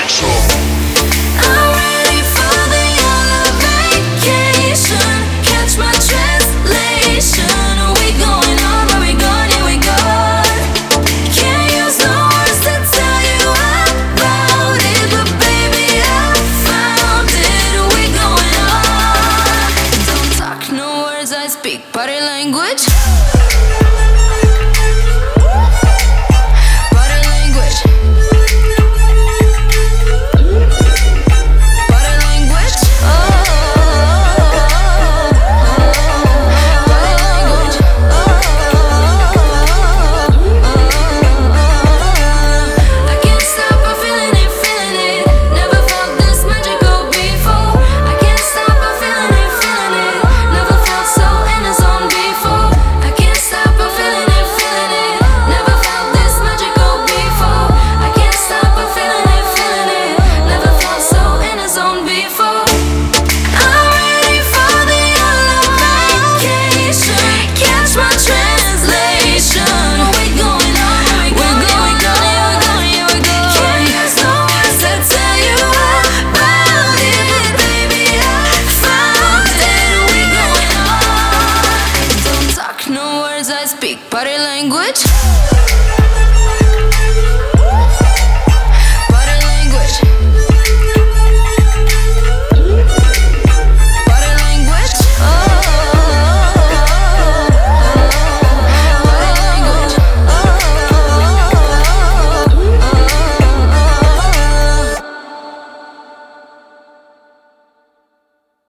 I'm ready for the yellow vacation. Catch my translation. Are we going on? Are we gone? Yeah, we gone. Can't use no words to tell you about it, but baby, I found it. Are we going on? Don't talk no words, I speak body language. No words, I speak body language.